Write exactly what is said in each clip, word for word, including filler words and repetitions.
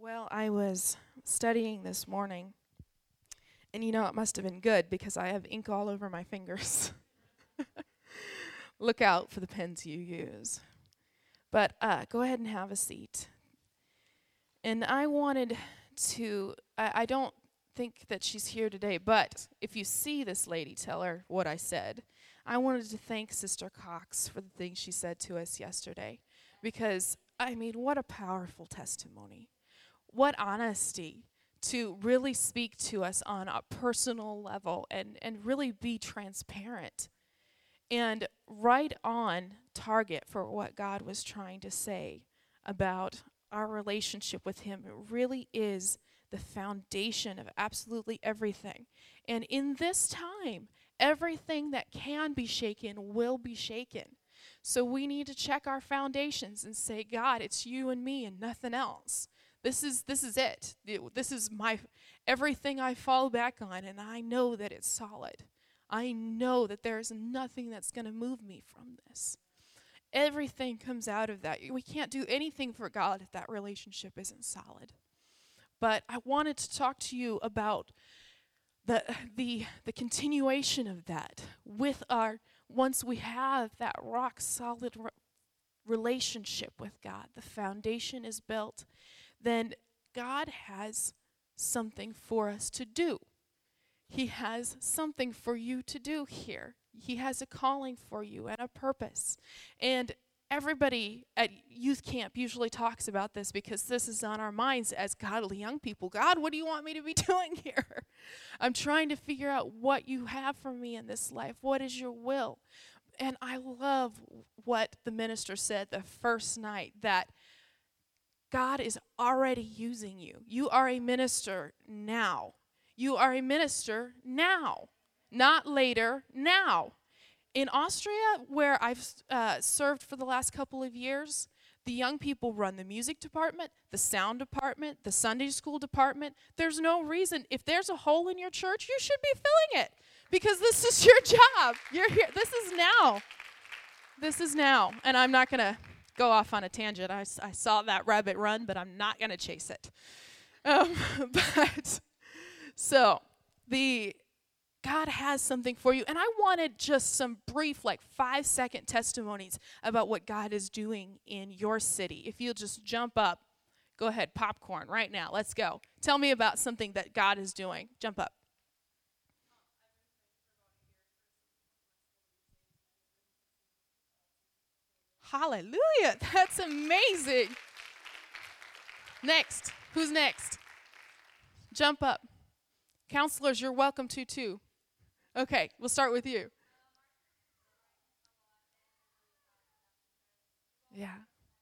Well, I was studying this morning, and you know it must have been good because I have ink all over my fingers. Look out for the pens you use. But uh, go ahead and have a seat. And I wanted to, I, I don't think that she's here today, but if you see this lady, tell her what I said. I wanted to thank Sister Cox for the things she said to us yesterday, because, I mean, what a powerful testimony. What honesty to really speak to us on a personal level and, and really be transparent and right on target for what God was trying to say about our relationship with Him. It really is the foundation of absolutely everything. And in this time, everything that can be shaken will be shaken. So we need to check our foundations and say, God, it's you and me and nothing else. This is this is it. This is my everything I fall back on, and I know that it's solid. I know that there is nothing that's going to move me from this. Everything comes out of that. We can't do anything for God if that relationship isn't solid. But I wanted to talk to you about the the the continuation of that with our once we have that rock solid re- relationship with God, the foundation is built, then God has something for us to do. He has something for you to do here. He has a calling for you and a purpose. And everybody at youth camp usually talks about this because this is on our minds as godly young people. God, what do you want me to be doing here? I'm trying to figure out what you have for me in this life. What is your will? And I love what the minister said the first night, that God is already using you. You are a minister now. You are a minister now, not later, now. In Austria, where I've uh, served for the last couple of years, the young people run the music department, the sound department, the Sunday school department. There's no reason. If there's a hole in your church, you should be filling it because this is your job. You're here. This is now. This is now. And I'm not going to go off on a tangent. I, I saw that rabbit run, but I'm not going to chase it. Um, but so the God has something for you. And I wanted just some brief, like five second testimonies about what God is doing in your city. If you'll just jump up, go ahead, popcorn right now. Let's go. Tell me about something that God is doing. Jump up. Hallelujah. That's amazing. Next. Who's next? Jump up. Counselors, you're welcome to too. Okay, we'll start with you. Yeah.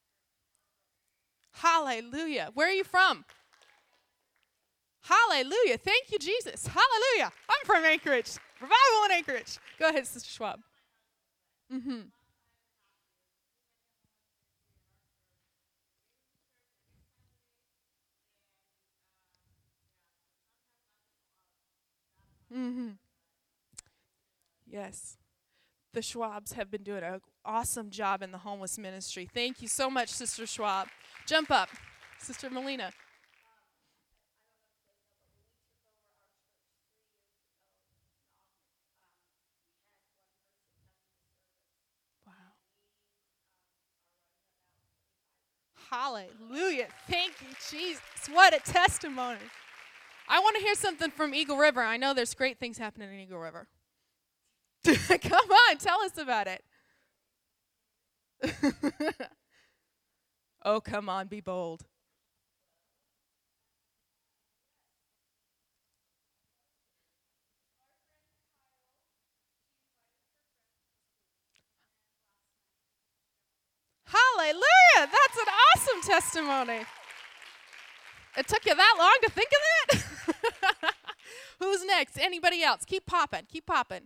Hallelujah. Where are you from? Hallelujah. Thank you, Jesus. Hallelujah. I'm from Anchorage. Revival in Anchorage. Go ahead, Sister Schwab. Mm-hmm. Mm-hmm. Yes. The Schwabs have been doing an awesome job in the homeless ministry. Thank you so much, Sister Schwab. Jump up. Sister Melina. Wow. Hallelujah. Thank you, Jesus. What a testimony. I want to hear something from Eagle River. I know there's great things happening in Eagle River. Come on, tell us about it. Oh, come on, be bold. Hallelujah. That's an awesome testimony. It took you that long to think of that? Who's next? Anybody else? Keep popping. Keep popping.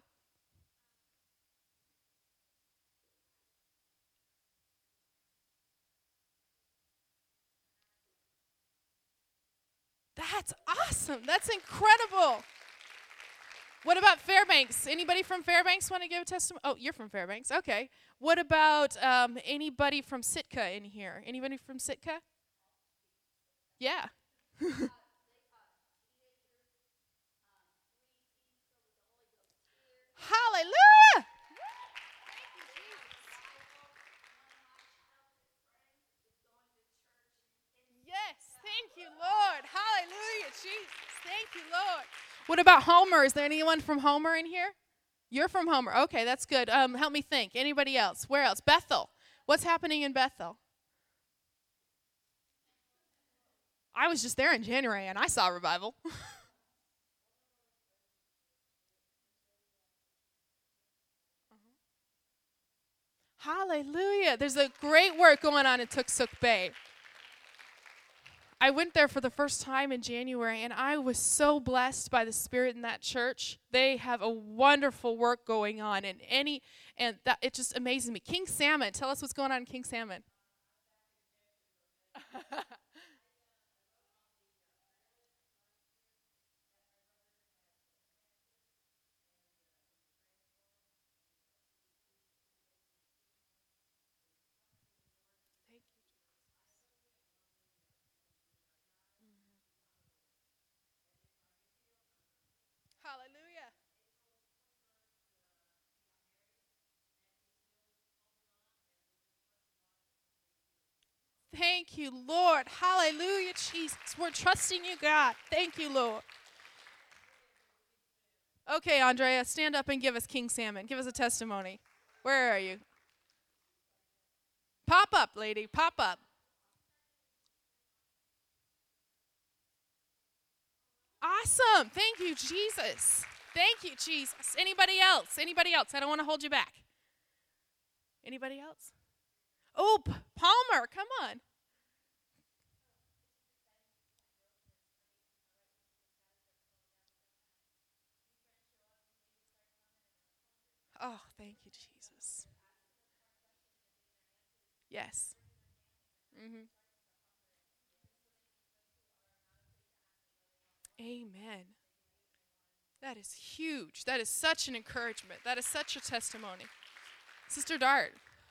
That's awesome. That's incredible. What about Fairbanks? Anybody from Fairbanks want to give a testimony? Oh, you're from Fairbanks. Okay. What about um, anybody from Sitka in here? Anybody from Sitka? Yeah. Thank you, Lord. What about Homer? Is there anyone from Homer in here? You're from Homer. Okay, that's good. Um, help me think. Anybody else? Where else? Bethel. What's happening in Bethel? I was just there in January, and I saw revival. Hallelujah. There's a great work going on in Tooksuk Bay. I went there for the first time in January, and I was so blessed by the Spirit in that church. They have a wonderful work going on, and any and that it just amazes me. King Salmon, tell us what's going on in King Salmon. Thank you. Hallelujah. Thank you, Lord. Hallelujah, Jesus. We're trusting you, God. Thank you, Lord. Okay, Andrea, stand up and give us King Salmon. Give us a testimony. Where are you? Pop up, lady. Pop up. Awesome. Thank you, Jesus. Thank you, Jesus. Anybody else? Anybody else? I don't want to hold you back. Anybody else? Oh, P- Palmer, come on. Oh, thank you, Jesus. Yes. Mm-hmm. Amen. That is huge. That is such an encouragement. That is such a testimony. Sister Dart.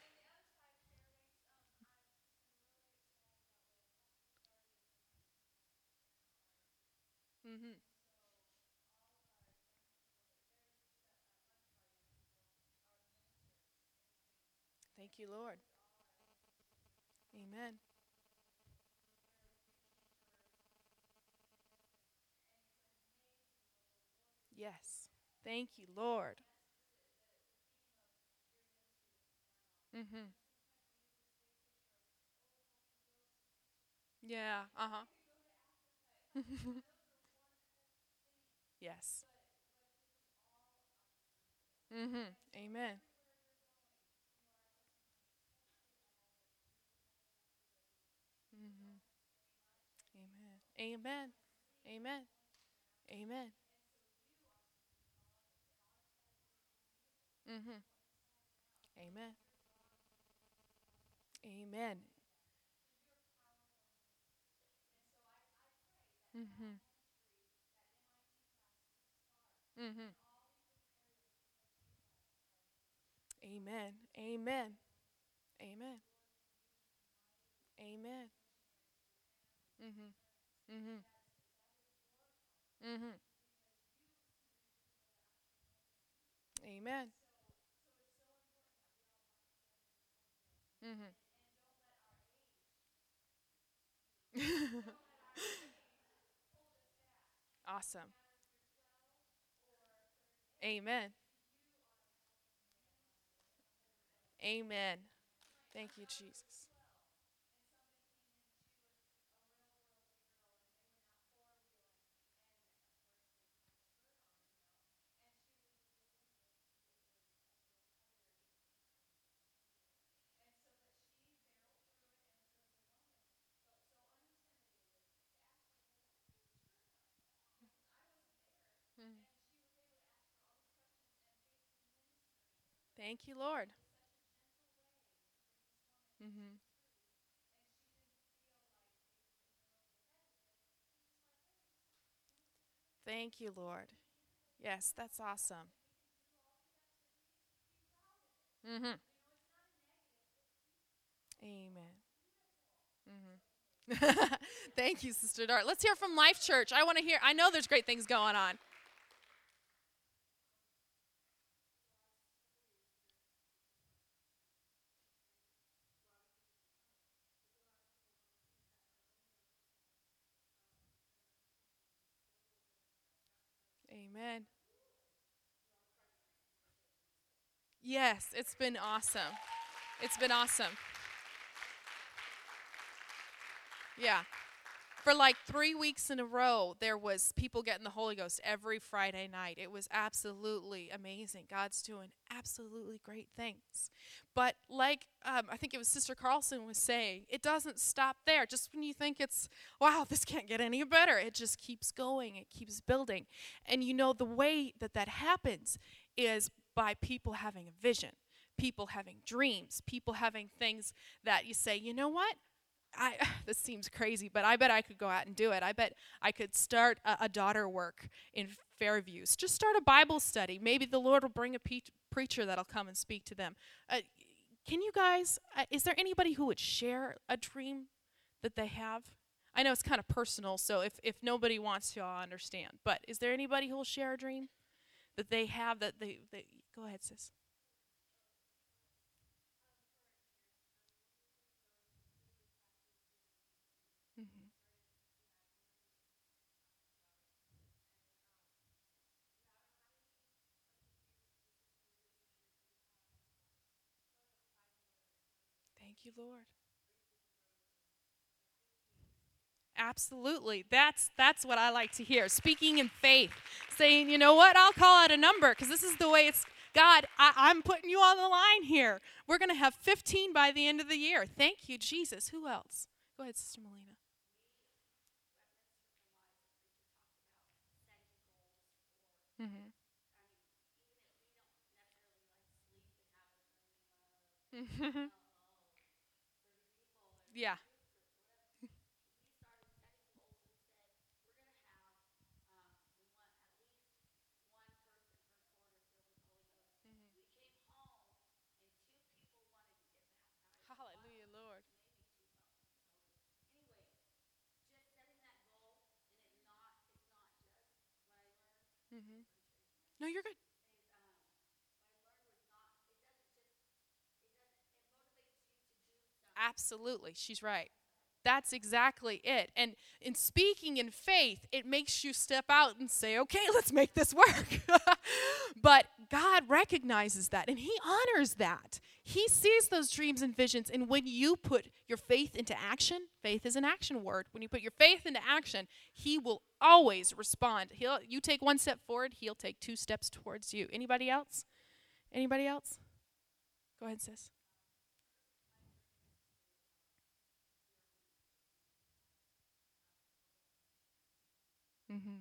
Mm-hmm. Thank you, Lord. Amen. Yes. Thank you, Lord. Mm-hmm. Yeah. Uh-huh. Yes. Mm-hmm. Amen. Mm-hmm. Amen. Amen. Amen. Amen. Mm-hmm. Amen. Amen. Mm-hmm. Mm-hmm. Amen. Amen. Amen. Amen. Mm-hmm. Mm-hmm. Mm-hmm. Amen. Mm-hmm. Awesome. Amen. Amen. Thank you, Jesus. Mm. Thank you, Lord. Mm-hmm. Thank you, Lord. Yes, that's awesome. Mm-hmm. Amen. Mm-hmm. Thank you, Sister Dart. Let's hear from Life Church. I want to hear. I know there's great things going on. Amen. Yes, it's been awesome. It's been awesome. Yeah. For like three weeks in a row, there was people getting the Holy Ghost every Friday night. It was absolutely amazing. God's doing absolutely great things. But like um, I think it was Sister Carlson was saying, it doesn't stop there. Just when you think it's, wow, this can't get any better, it just keeps going. It keeps building. And you know, the way that that happens is by people having a vision, people having dreams, people having things that you say, you know what? I, this seems crazy, but I bet I could go out and do it. I bet I could start a, a daughter work in Fairview. Just start a Bible study. Maybe the Lord will bring a pe- preacher that'll come and speak to them. Uh, can you guys, uh, is there anybody who would share a dream that they have? I know it's kind of personal, so if, if nobody wants to, I'll understand. But is there anybody who will share a dream that they have that they, they go ahead, sis. Mm-hmm. Thank you, Lord. Absolutely. That's that's what I like to hear. Speaking in faith, saying, you know what, I'll call out a number because this is the way it's, God, I, I'm putting you on the line here. We're going to have fifteen by the end of the year. Thank you, Jesus. Who else? Go ahead, Sister Melina. Mm-hmm. Yeah. Hallelujah, Lord. Mm-hmm. No, you're good. Absolutely. She's right. That's exactly it. And in speaking in faith, it makes you step out and say, okay, let's make this work. But God recognizes that and He honors that. He sees those dreams and visions. And when you put your faith into action, faith is an action word. When you put your faith into action, He will always respond. He'll you take one step forward, He'll take two steps towards you. Anybody else? Anybody else? Go ahead, sis. Mm-hmm.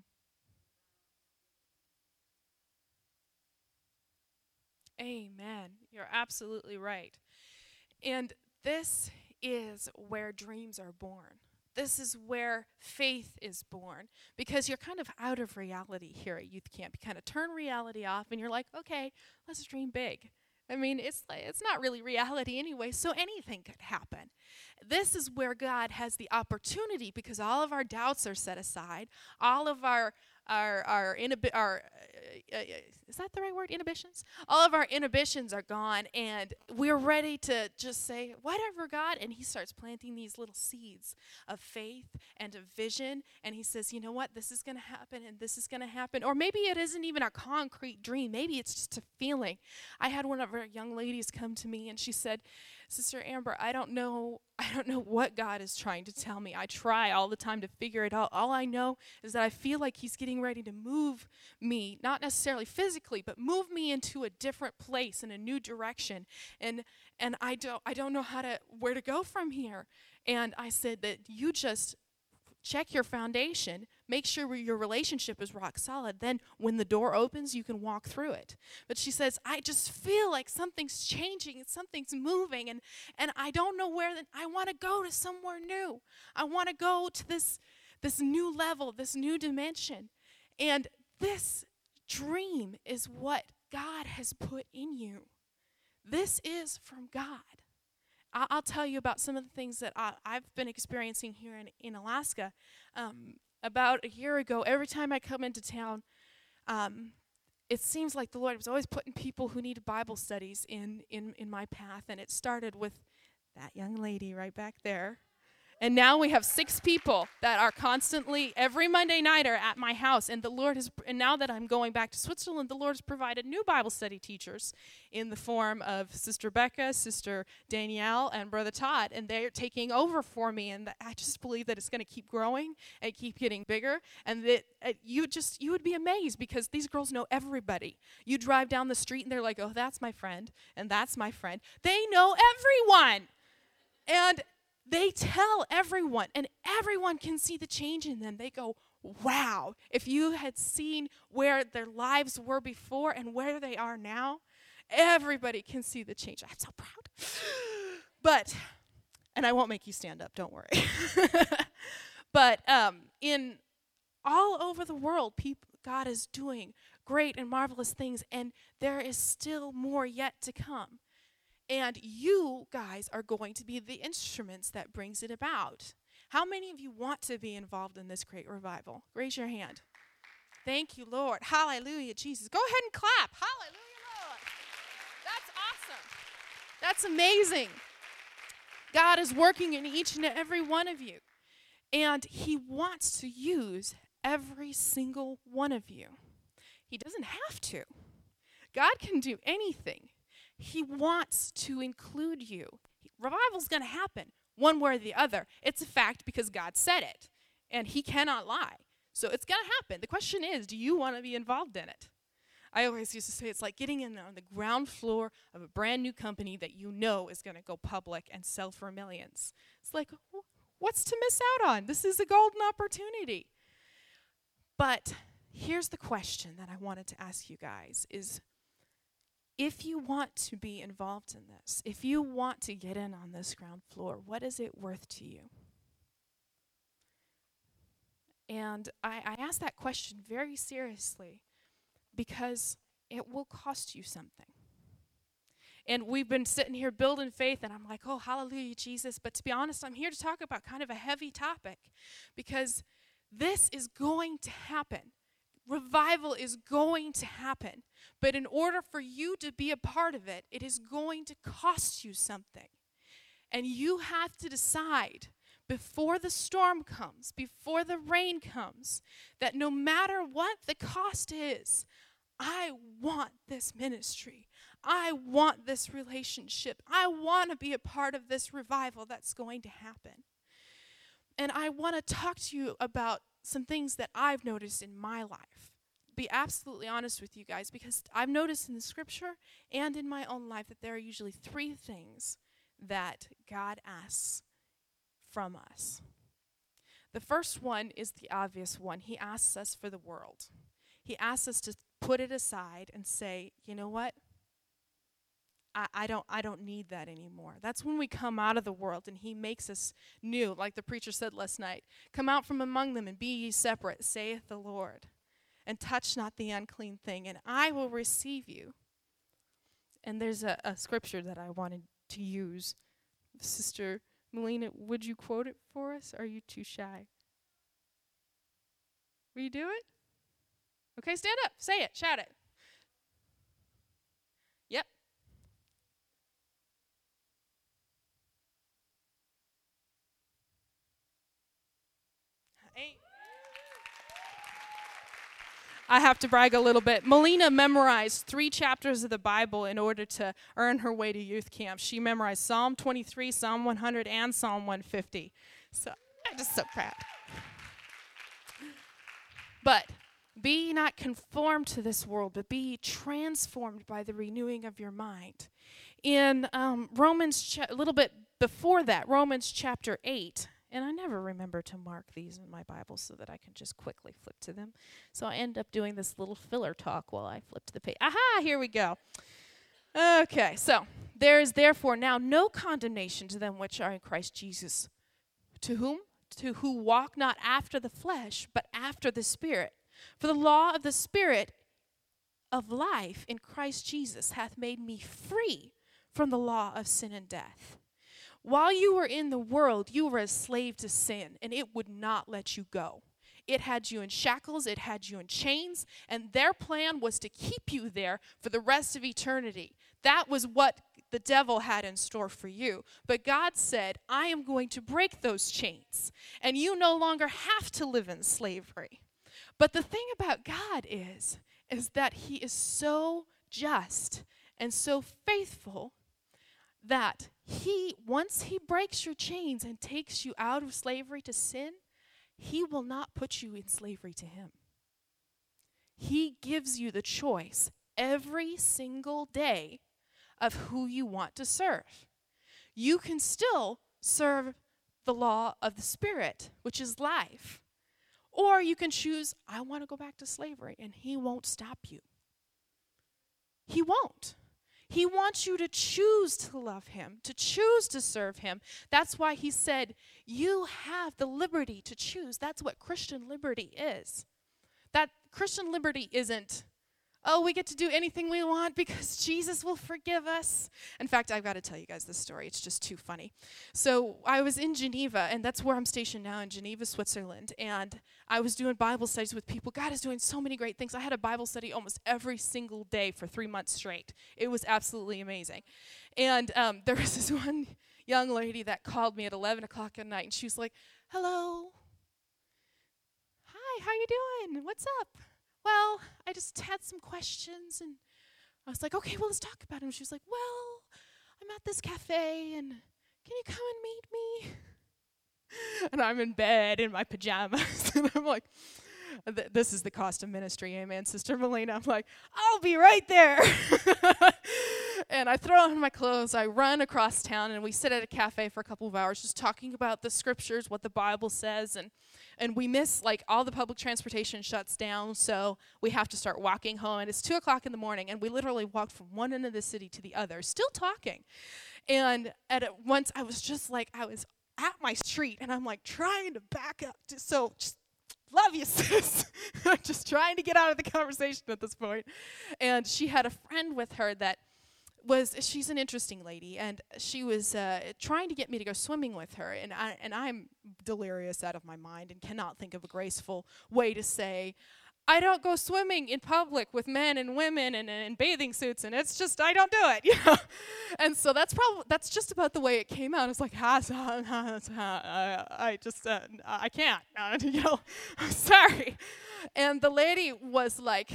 Amen. You're absolutely right. And this is where dreams are born. This is where faith is born because you're kind of out of reality here at youth camp. You kind of turn reality off and you're like, okay, let's dream big. I mean, it's like, it's not really reality anyway, so anything could happen. This is where God has the opportunity because all of our doubts are set aside, all of our our our, inhibi- our uh, uh, is that the right word, inhibitions, all of our inhibitions are gone and we're ready to just say whatever, God. And He starts planting these little seeds of faith and of vision, and He says, you know what, this is going to happen and this is going to happen. Or maybe it isn't even a concrete dream, maybe it's just a feeling. I had one of our young ladies come to me and she said, Sister Amber, I don't know I don't know what God is trying to tell me. I try all the time to figure it out. All I know is that I feel like He's getting ready to move me, not necessarily physically, but move me into a different place in a new direction. And and I don't I don't know how to where to go from here. And I said that you just check your foundation, make sure your relationship is rock solid. Then when the door opens, you can walk through it. But she says, I just feel like something's changing and something's moving, and, and I don't know where. That I want to go to somewhere new. I want to go to this, this new level, this new dimension. And this dream is what God has put in you. This is from God. I'll tell you about some of the things that I, I've been experiencing here in, in Alaska. Um, about a year ago, every time I come into town, um, it seems like the Lord was always putting people who needed Bible studies in, in, in my path. And it started with that young lady right back there. And now we have six people that are constantly, every Monday night, are at my house. And the Lord has, and now that I'm going back to Switzerland, the Lord has provided new Bible study teachers in the form of Sister Becca, Sister Danielle, and Brother Todd. And they're taking over for me. And I just believe that it's going to keep growing and keep getting bigger. And that uh, you just, you would be amazed because these girls know everybody. You drive down the street and they're like, oh, that's my friend, and that's my friend. They know everyone. And they tell everyone, and everyone can see the change in them. They go, wow, if you had seen where their lives were before and where they are now, everybody can see the change. I'm so proud. But, and I won't make you stand up, don't worry. But um, in all over the world, people, God is doing great and marvelous things, and there is still more yet to come. And you guys are going to be the instruments that brings it about. How many of you want to be involved in this great revival? Raise your hand. Thank you, Lord. Hallelujah, Jesus. Go ahead and clap. Hallelujah, Lord. That's awesome. That's amazing. God is working in each and every one of you. And he wants to use every single one of you. He doesn't have to. God can do anything. He wants to include you. Revival's going to happen one way or the other. It's a fact because God said it, and he cannot lie. So it's going to happen. The question is, do you want to be involved in it? I always used to say it's like getting in on the ground floor of a brand new company that you know is going to go public and sell for millions. It's like, what's to miss out on? This is a golden opportunity. But here's the question that I wanted to ask you guys is, if you want to be involved in this, if you want to get in on this ground floor, what is it worth to you? And I, I ask that question very seriously because it will cost you something. And we've been sitting here building faith, and I'm like, oh, hallelujah, Jesus. But to be honest, I'm here to talk about kind of a heavy topic because this is going to happen. Revival is going to happen. But in order for you to be a part of it, it is going to cost you something. And you have to decide before the storm comes, before the rain comes, that no matter what the cost is, I want this ministry. I want this relationship. I want to be a part of this revival that's going to happen. And I want to talk to you about some things that I've noticed in my life. Be absolutely honest with you guys, because I've noticed in the scripture and in my own life that there are usually three things that God asks from us. The first one is the obvious one. He asks us for the world. He asks us to put it aside and say, you know what? I, I don't I don't need that anymore. That's when we come out of the world and he makes us new, like the preacher said last night. Come out from among them and be ye separate, saith the Lord, and touch not the unclean thing, and I will receive you. And there's a, a scripture that I wanted to use. Sister Melina, would you quote it for us? Or are you too shy? Will you do it? Okay, stand up. Say it. Shout it. Yep. Hey. I have to brag a little bit. Melina memorized three chapters of the Bible in order to earn her way to youth camp. She memorized Psalm twenty-three, Psalm one hundred, and Psalm one fifty. So I'm just so proud. But be ye not conformed to this world, but be ye transformed by the renewing of your mind. In um, Romans, cha- a little bit before that, Romans chapter eight, and I never remember to mark these in my Bible so that I can just quickly flip to them. So I end up doing this little filler talk while I flip to the page. Aha, here we go. Okay, so there is therefore now no condemnation to them which are in Christ Jesus. To whom? To who walk not after the flesh, but after the Spirit. For the law of the Spirit of life in Christ Jesus hath made me free from the law of sin and death. While you were in the world, you were a slave to sin, and it would not let you go. It had you in shackles, it had you in chains, and their plan was to keep you there for the rest of eternity. That was what the devil had in store for you. But God said, I am going to break those chains, and you no longer have to live in slavery. But the thing about God is, is that he is so just and so faithful that he, once he breaks your chains and takes you out of slavery to sin, he will not put you in slavery to him. He gives you the choice every single day of who you want to serve. You can still serve the law of the Spirit, which is life. Or you can choose, I want to go back to slavery, and he won't stop you. He won't. He wants you to choose to love him, to choose to serve him. That's why he said, you have the liberty to choose. That's what Christian liberty is. That Christian liberty isn't, oh, we get to do anything we want because Jesus will forgive us. In fact, I've got to tell you guys this story. It's just too funny. So I was in Geneva, and that's where I'm stationed now, in Geneva, Switzerland. And I was doing Bible studies with people. God is doing so many great things. I had a Bible study almost every single day for three months straight. It was absolutely amazing. And um, there was this one young lady that called me at eleven o'clock at night, and she was like, hello. Hi, how you doing? What's up? Well, I just had some questions, and I was like, okay, well, let's talk about them. She was like, well, I'm at this cafe, and can you come and meet me? And I'm in bed in my pajamas, and I'm like, th- this is the cost of ministry, amen, Sister Melina. I'm like, I'll be right there. And I throw on my clothes, I run across town, and we sit at a cafe for a couple of hours just talking about the scriptures, what the Bible says, and and we miss, like, all the public transportation shuts down, so we have to start walking home, and it's two o'clock in the morning, and we literally walked from one end of the city to the other, still talking. And at a, once I was just like, I was at my street, and I'm like trying to back up, to, so just love you, sis. I'm just trying to get out of the conversation at this point. And she had a friend with her that was, she's an interesting lady, and she was uh, trying to get me to go swimming with her, and, I, and I'm delirious out of my mind and cannot think of a graceful way to say, I don't go swimming in public with men and women and in bathing suits, and it's just, I don't do it, you know. And so that's probably, that's just about the way it came out. It's like, ha, ha, ha, ha, I just, uh, I can't, uh, you know, I'm sorry. And the lady was like,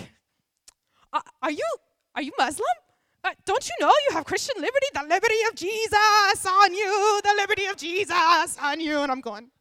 are you, are you Muslim? Uh, don't you know you have Christian liberty? The liberty of Jesus on you, the liberty of Jesus on you. And I'm going,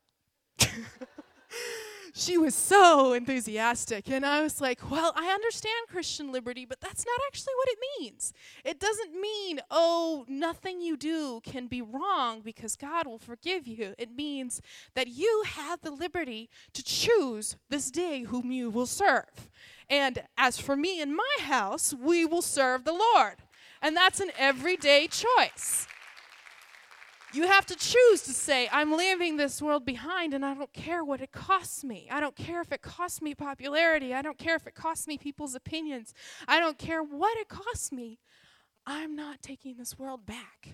she was so enthusiastic. And I was like, well, I understand Christian liberty, but that's not actually what it means. It doesn't mean, oh, nothing you do can be wrong because God will forgive you. It means that you have the liberty to choose this day whom you will serve. And as for me and my house, we will serve the Lord. And that's an everyday choice. You have to choose to say, I'm leaving this world behind, and I don't care what it costs me. I don't care if it costs me popularity. I don't care if it costs me people's opinions. I don't care what it costs me. I'm not taking this world back.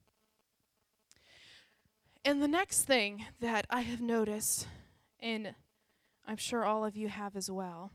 And the next thing that I have noticed, and I'm sure all of you have as well,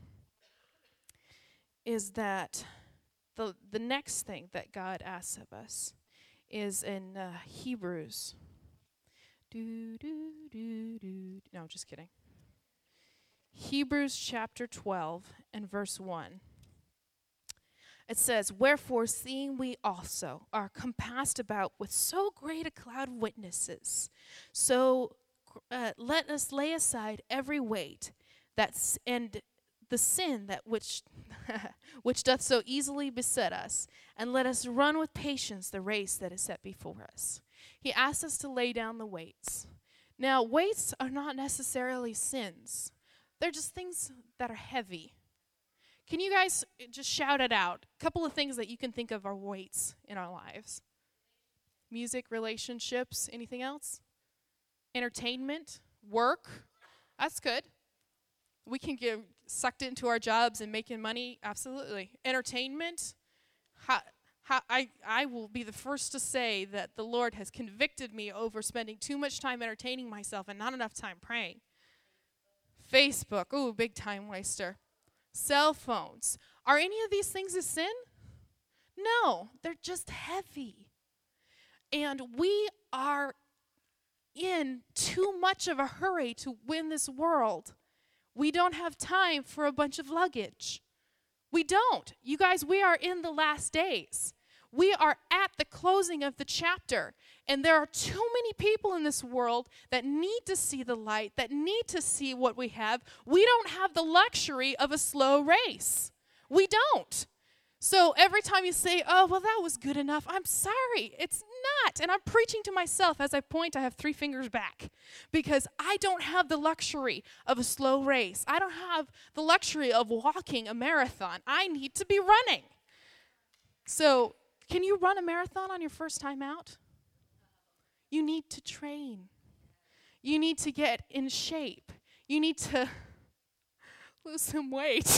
is that the the next thing that God asks of us is in uh, Hebrews. Do, do, do, do. No, just kidding. Hebrews chapter twelve and verse one. It says, wherefore, seeing we also are compassed about with so great a cloud of witnesses, so uh, let us lay aside every weight that's and the sin that which which doth so easily beset us, and let us run with patience the race that is set before us. He asks us to lay down the weights. Now, weights are not necessarily sins. They're just things that are heavy. Can you guys just shout it out? A couple of things that you can think of are weights in our lives. Music, relationships, anything else? Entertainment, work. That's good. We can get sucked into our jobs and making money, absolutely. Entertainment, how, how, I, I will be the first to say that the Lord has convicted me over spending too much time entertaining myself and not enough time praying. Facebook, ooh, big time waster. Cell phones. Are any of these things a sin? No, they're just heavy. And we are in too much of a hurry to win this world. We don't have time for a bunch of luggage. We don't. You guys, we are in the last days. We are at the closing of the chapter. And there are too many people in this world that need to see the light, that need to see what we have. We don't have the luxury of a slow race. We don't. So every time you say, oh, well, that was good enough, I'm sorry. It's not. And I'm preaching to myself as I point. I have three fingers back because I don't have the luxury of a slow race. I don't have the luxury of walking a marathon. I need to be running. So can you run a marathon on your first time out? You need to train. You need to get in shape. You need to lose some weight.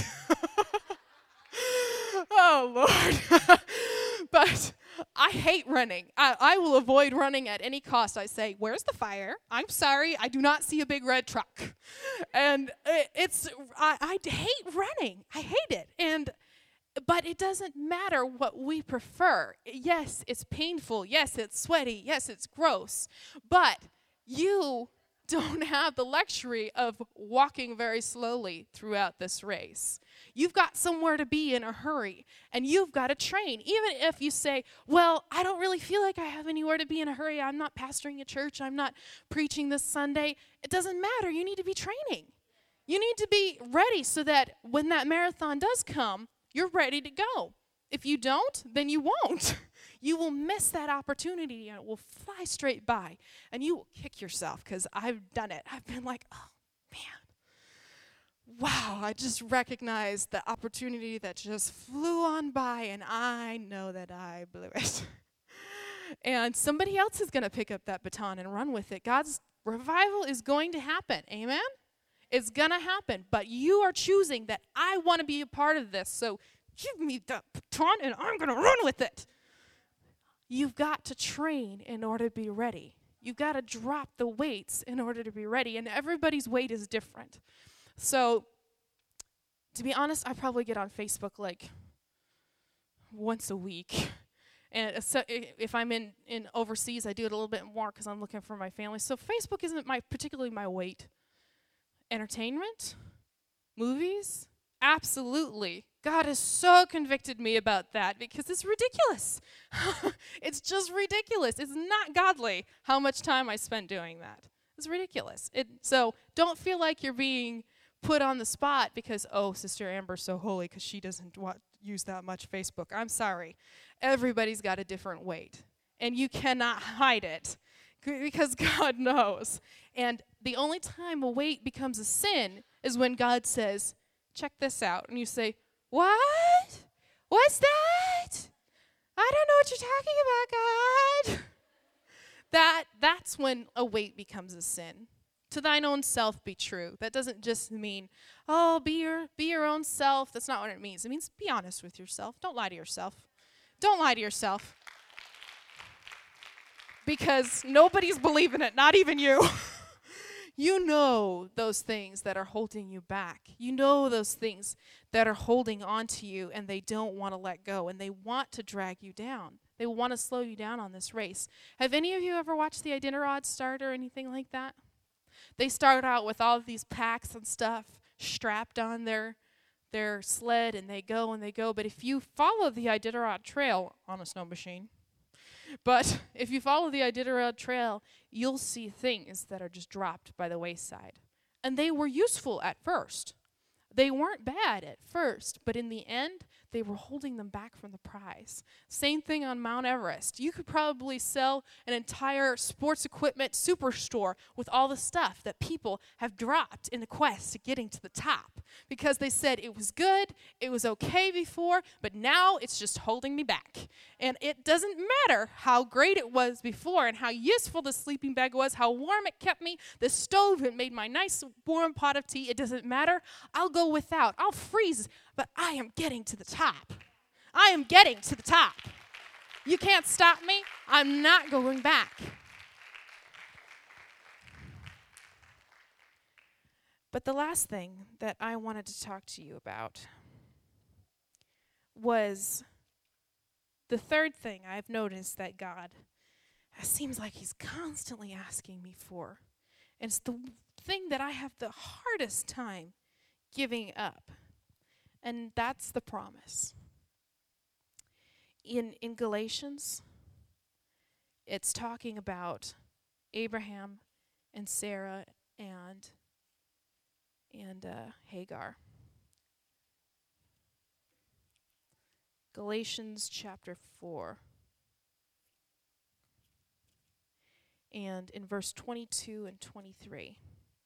Oh, Lord. But I hate running. I, I will avoid running at any cost. I say, where's the fire? I'm sorry, I do not see a big red truck. And it, it's, I, I hate running. I hate it. And, but it doesn't matter what we prefer. Yes, it's painful. Yes, it's sweaty. Yes, it's gross. But you don't have the luxury of walking very slowly throughout this race. You've got somewhere to be in a hurry, and you've got to train. Even if you say, well, I don't really feel like I have anywhere to be in a hurry. I'm not pastoring a church. I'm not preaching this Sunday. It doesn't matter. You need to be training. You need to be ready so that when that marathon does come, you're ready to go. If you don't, then you won't. You will miss that opportunity, and it will fly straight by, and you will kick yourself because I've done it. I've been like, oh, man. Wow, I just recognized the opportunity that just flew on by, and I know that I blew it. And somebody else is going to pick up that baton and run with it. God's revival is going to happen. Amen? It's going to happen. But you are choosing that I want to be a part of this, so give me that baton, and I'm going to run with it. You've got to train in order to be ready. You've got to drop the weights in order to be ready, and everybody's weight is different. So, to be honest, I probably get on Facebook like once a week. And so if I'm in, in overseas, I do it a little bit more because I'm looking for my family. So Facebook isn't my particularly my weight. Entertainment? Movies? Absolutely. God has so convicted me about that because it's ridiculous. It's just ridiculous. It's not godly how much time I spend doing that. It's ridiculous. It, so don't feel like you're being put on the spot because, oh, Sister Amber's so holy because she doesn't want, use that much Facebook. I'm sorry. Everybody's got a different weight, and you cannot hide it because God knows. And the only time a weight becomes a sin is when God says, check this out. And you say, what? What's that? I don't know what you're talking about, God. That, that's when a weight becomes a sin. To thine own self be true. That doesn't just mean, oh, be your, be your own self. That's not what it means. It means be honest with yourself. Don't lie to yourself. Don't lie to yourself. Because nobody's believing it, not even you. You know those things that are holding you back. You know those things that are holding on to you, and they don't want to let go, and they want to drag you down. They want to slow you down on this race. Have any of you ever watched the Iditarod start or anything like that? They start out with all of these packs and stuff strapped on their their sled, and they go and they go. But if you follow the Iditarod Trail on a snow machine, but if you follow the Iditarod Trail, you'll see things that are just dropped by the wayside. And they were useful at first. They weren't bad at first, but in the end, they were holding them back from the prize. Same thing on Mount Everest. You could probably sell an entire sports equipment superstore with all the stuff that people have dropped in the quest to getting to the top because they said it was good, it was okay before, but now it's just holding me back. And it doesn't matter how great it was before and how useful the sleeping bag was, how warm it kept me, the stove that made my nice warm pot of tea. It doesn't matter. I'll go without. I'll freeze, but I am getting to the top. I am getting to the top. You can't stop me. I'm not going back. But the last thing that I wanted to talk to you about was the third thing I've noticed that God it seems like he's constantly asking me for. And it's the thing that I have the hardest time giving up. And that's the promise. In in Galatians, it's talking about Abraham and Sarah and and uh, Hagar. Galatians chapter four. And in verse twenty-two and twenty-three,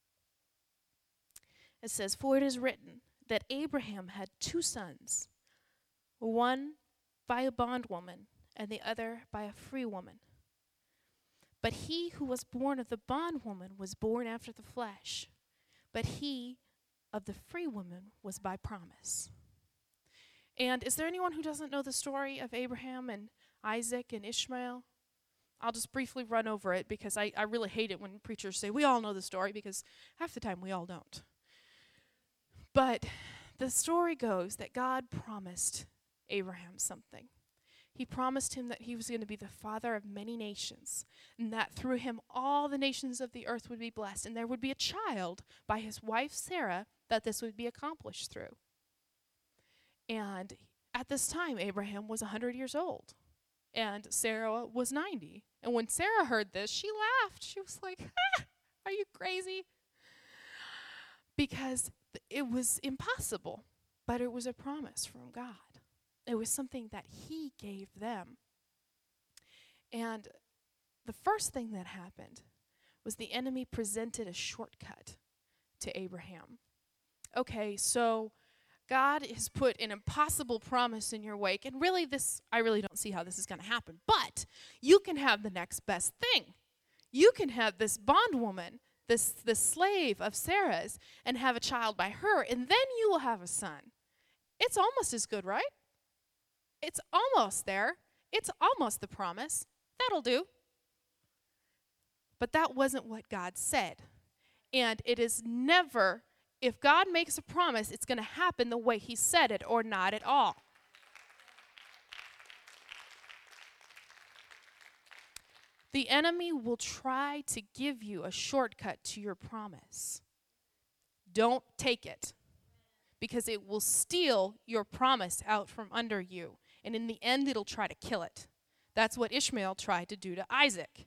it says, "For it is written that Abraham had two sons, one by a bondwoman and the other by a free woman. But he who was born of the bondwoman was born after the flesh, but he of the free woman was by promise." And is there anyone who doesn't know the story of Abraham and Isaac and Ishmael? I'll just briefly run over it because I, I really hate it when preachers say, we all know the story, because half the time we all don't. But the story goes that God promised Abraham something. He promised him that he was going to be the father of many nations, and that through him all the nations of the earth would be blessed, and there would be a child by his wife Sarah that this would be accomplished through. And at this time, Abraham was one hundred years old, and Sarah was ninety. And when Sarah heard this, she laughed. She was like, ah, are you crazy? Because th- it was impossible, but it was a promise from God. It was something that he gave them. And the first thing that happened was the enemy presented a shortcut to Abraham. Okay, so God has put an impossible promise in your wake, and really this, I really don't see how this is going to happen, but you can have the next best thing. You can have this bondwoman, this, this slave of Sarah's, and have a child by her, and then you will have a son. It's almost as good, right? It's almost there. It's almost the promise. That'll do. But that wasn't what God said. And it is never, if God makes a promise, it's going to happen the way he said it or not at all. The enemy will try to give you a shortcut to your promise. Don't take it, because it will steal your promise out from under you. And in the end, it'll try to kill it. That's what Ishmael tried to do to Isaac.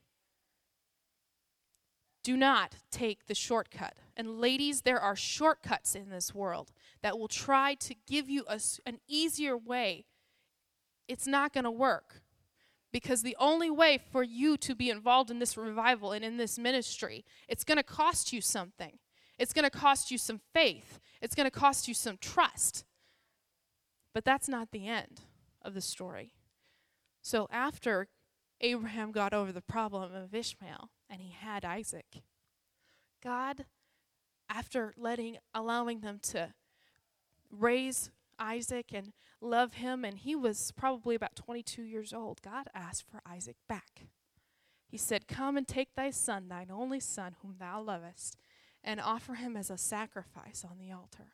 Do not take the shortcut. And ladies, there are shortcuts in this world that will try to give you a, an easier way. It's not going to work. Because the only way for you to be involved in this revival and in this ministry, it's going to cost you something. It's going to cost you some faith. It's going to cost you some trust. But that's not the end of the story. So after Abraham got over the problem of Ishmael and he had Isaac, God, after letting, allowing them to raise Isaac and love him, and he was probably about twenty-two years old, God asked for Isaac back. He said, "Come and take thy son, thine only son, whom thou lovest, and offer him as a sacrifice on the altar."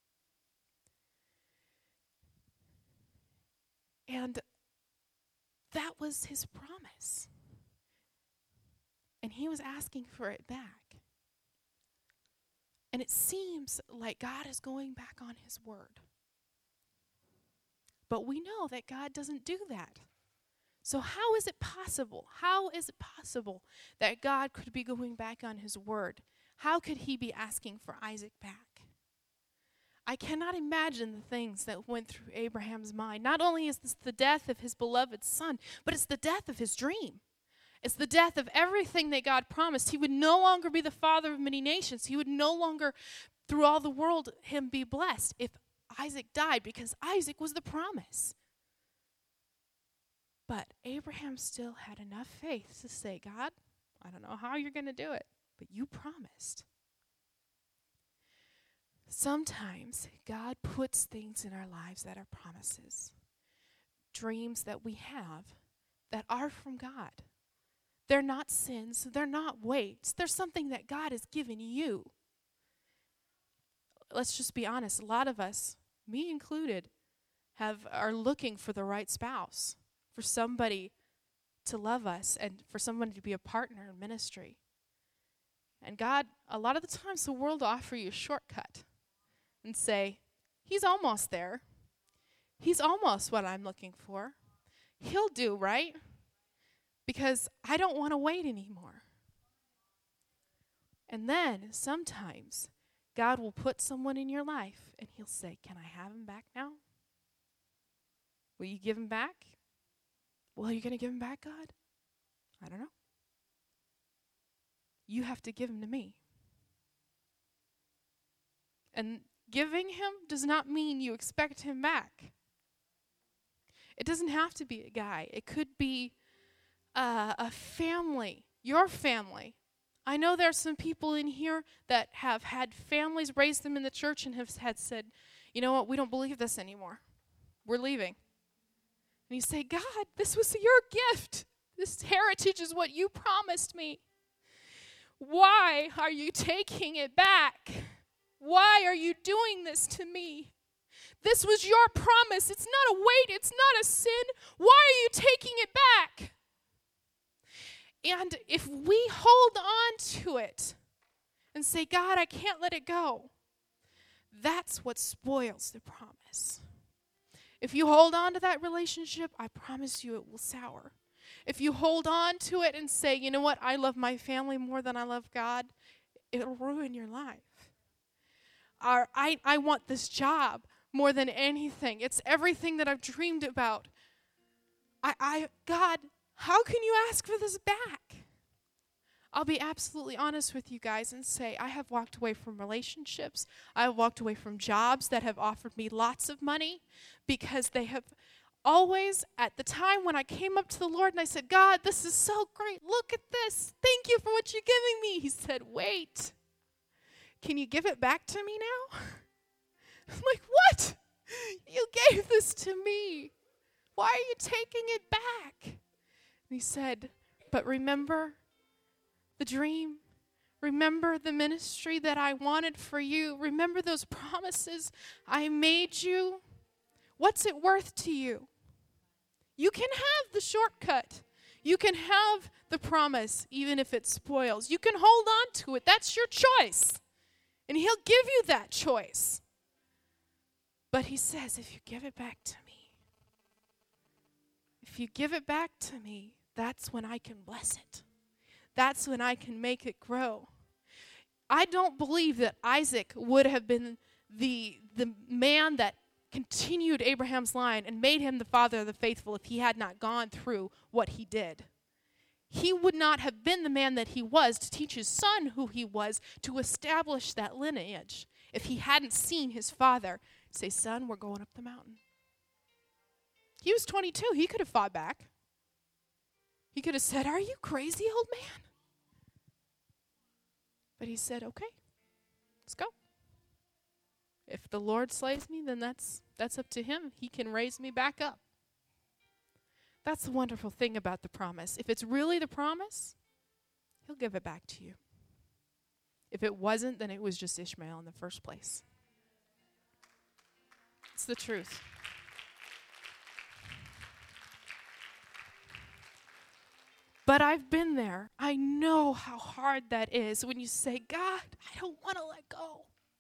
And that was his promise. And he was asking for it back. And it seems like God is going back on his word. But we know that God doesn't do that. So how is it possible? How is it possible that God could be going back on his word? How could he be asking for Isaac back? I cannot imagine the things that went through Abraham's mind. Not only is this the death of his beloved son, but it's the death of his dream. It's the death of everything that God promised. He would no longer be the father of many nations. He would no longer, through all the world, him be blessed if Isaac died, because Isaac was the promise. But Abraham still had enough faith to say, God, I don't know how you're going to do it, but you promised. Sometimes God puts things in our lives that are promises, dreams that we have that are from God. They're not sins. They're not weights. They're something that God has given you. Let's just be honest. A lot of us, me included, have are looking for the right spouse, for somebody to love us and for someone to be a partner in ministry. And God, a lot of the times the world will offer you a shortcut and say, he's almost there. He's almost what I'm looking for. He'll do, right? Because I don't want to wait anymore. And then sometimes God will put someone in your life and he'll say, can I have him back now? Will you give him back? Well, are you going to give him back, God? I don't know. You have to give him to me. And giving him does not mean you expect him back. It doesn't have to be a guy. It could be uh, a family, your family. I know there are some people in here that have had families raise them in the church and have had said, you know what, we don't believe this anymore. We're leaving. And you say, God, this was your gift. This heritage is what you promised me. Why are you taking it back? Why are you doing this to me? This was your promise. It's not a weight. It's not a sin. Why are you taking it back? And if we hold on to it and say, God, I can't let it go, that's what spoils the promise. If you hold on to that relationship, I promise you it will sour. If you hold on to it and say, you know what, I love my family more than I love God, it'll ruin your life. Or I, I want this job more than anything. It's everything that I've dreamed about. I, I, God, how can you ask for this back? I'll be absolutely honest with you guys and say I have walked away from relationships. I have walked away from jobs that have offered me lots of money because they have always, at the time when I came up to the Lord and I said, God, this is so great. Look at this. Thank you for what you're giving me. He said, wait. Can you give it back to me now? I'm like, what? You gave this to me. Why are you taking it back? And he said, but remember the dream. Remember the ministry that I wanted for you. Remember those promises I made you. What's it worth to you? You can have the shortcut. You can have the promise, even if it spoils. You can hold on to it. That's your choice. And he'll give you that choice. But he says, if you give it back to me, if you give it back to me, that's when I can bless it. That's when I can make it grow. I don't believe that Isaac would have been the, the man that continued Abraham's line and made him the father of the faithful if he had not gone through what he did. He would not have been the man that he was to teach his son who he was, to establish that lineage, if he hadn't seen his father say, son, we're going up the mountain. He was twenty-two. He could have fought back. He could have said, are you crazy, old man? But he said, okay, let's go. If the Lord slays me, then that's that's up to him. He can raise me back up. That's the wonderful thing about the promise. If it's really the promise, he'll give it back to you. If it wasn't, then it was just Ishmael in the first place. It's the truth. But I've been there. I know how hard that is when you say, God, I don't want to let go.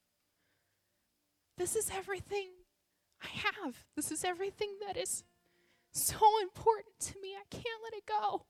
This is everything I have. This is everything that is so important to me. I can't let it go.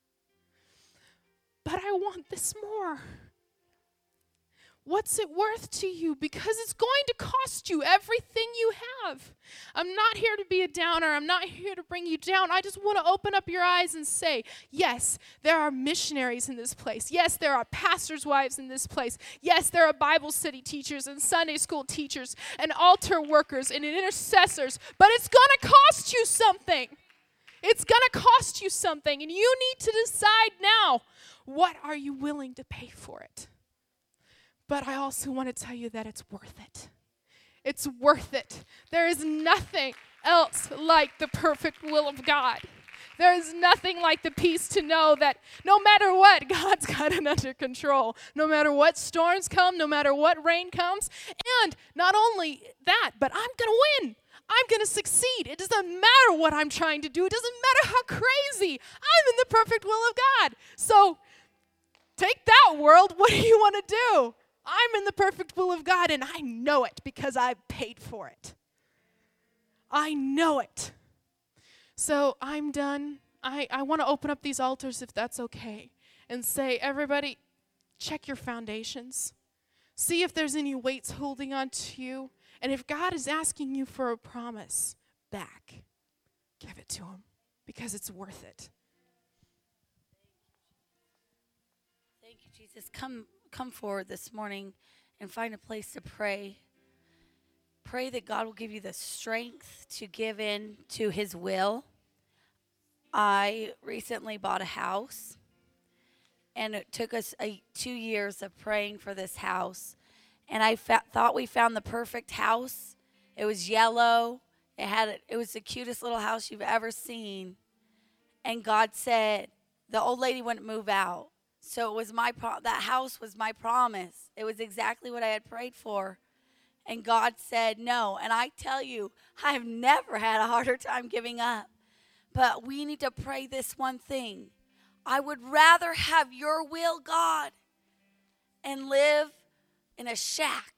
But I want this more. What's it worth to you? Because it's going to cost you everything you have. I'm not here to be a downer. I'm not here to bring you down. I just want to open up your eyes and say, yes, there are missionaries in this place. Yes, there are pastors' wives in this place. Yes, there are Bible study teachers and Sunday school teachers and altar workers and intercessors. But it's going to cost you something. It's going to cost you something. And you need to decide now, what are you willing to pay for it? But I also want to tell you that it's worth it. It's worth it. There is nothing else like the perfect will of God. There is nothing like the peace to know that no matter what, God's got it under control. No matter what storms come, no matter what rain comes. And not only that, but I'm going to win. I'm going to succeed. It doesn't matter what I'm trying to do. It doesn't matter how crazy. I'm in the perfect will of God. So take that, world. What do you want to do? I'm in the perfect will of God, and I know it because I paid for it. I know it. So I'm done. I, I want to open up these altars, if that's okay, and say, everybody, check your foundations. See if there's any weights holding on to you. And if God is asking you for a promise back, give it to him because it's worth it. Thank you, Jesus. Come, come forward this morning and find a place to pray. Pray that God will give you the strength to give in to his will. I recently bought a house, and it took us a, two years of praying for this house. And I fa- thought we found the perfect house. It was yellow. It had it was the cutest little house you've ever seen. And God said the old lady wouldn't move out. So it was my pro- that house was my promise. It was exactly what I had prayed for. And God said no. And I tell you, I've never had a harder time giving up. But we need to pray this one thing. I would rather have your will, God, and live in a shack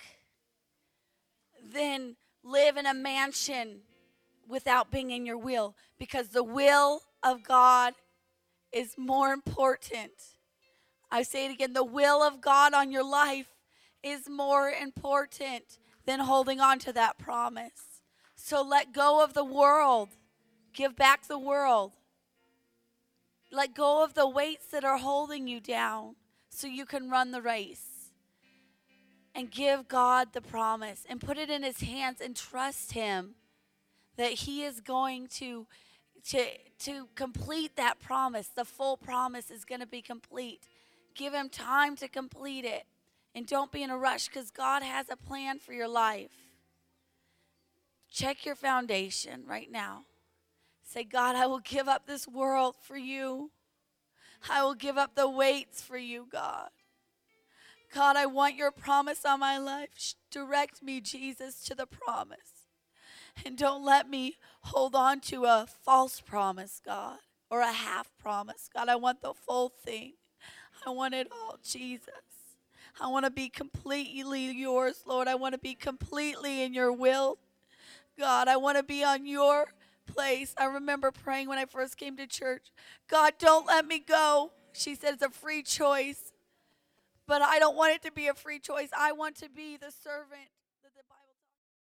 than live in a mansion without being in your will, because the will of God is more important. I say it again, the will of God on your life is more important than holding on to that promise. So let go of the world. Give back the world. Let go of the weights that are holding you down so you can run the race. And give God the promise and put it in his hands and trust him that he is going to, to, to complete that promise. The full promise is going to be complete. Give him time to complete it. And don't be in a rush, because God has a plan for your life. Check your foundation right now. Say, God, I will give up this world for you. I will give up the weights for you, God. God, I want your promise on my life. Direct me, Jesus, to the promise. And don't let me hold on to a false promise, God, or a half promise. God, I want the full thing. I want it all, Jesus. I want to be completely yours, Lord. I want to be completely in your will. God, I want to be on your place. I remember praying when I first came to church. God, don't let me go. She said it's a free choice. But I don't want it to be a free choice. I want to be the servant